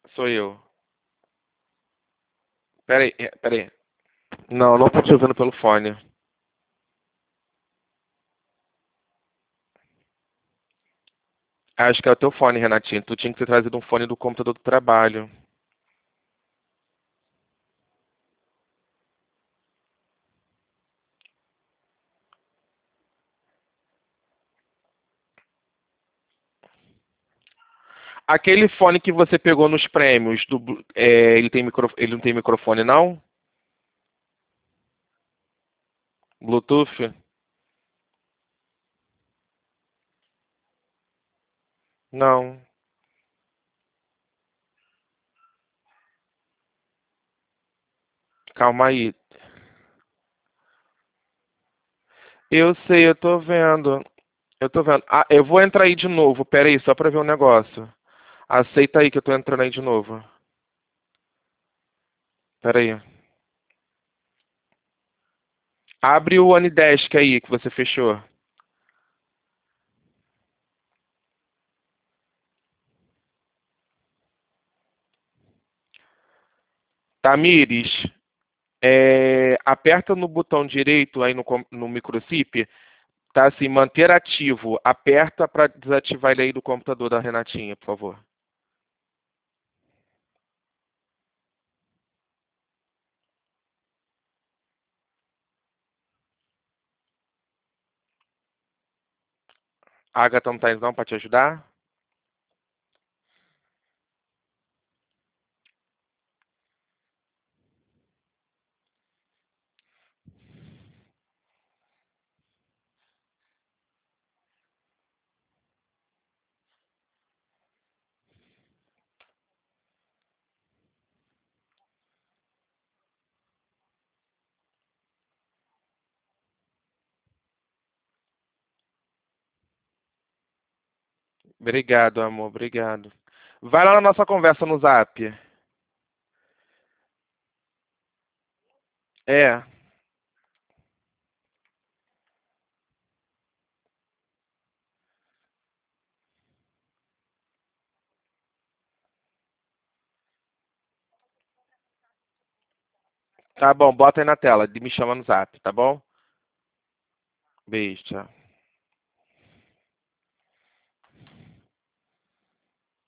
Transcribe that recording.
Sou eu. Peraí, peraí. Não, não tô te ouvindo pelo fone. Acho que é o teu fone, Renatinho. Tu tinha que ter trazido um fone do computador do trabalho. Aquele fone que você pegou nos prêmios, ele não tem microfone, não? Bluetooth? Não. Calma aí. Eu sei, eu tô vendo. Eu tô vendo. Ah, eu vou entrar aí de novo. Pera aí, só pra ver um negócio. Aceita aí que eu tô entrando aí de novo. Pera aí. Abre o Anidesk aí que você fechou. Tamires, aperta no botão direito aí no microchip. Tá assim, manter ativo. Aperta pra desativar ele aí do computador da Renatinha, por favor. A Agatha não tá indo não pra te ajudar? Obrigado, amor, obrigado. Vai lá na nossa conversa no Zap. É, tá bom, bota aí na tela, me chama no Zap, tá bom? Beijo, tchau.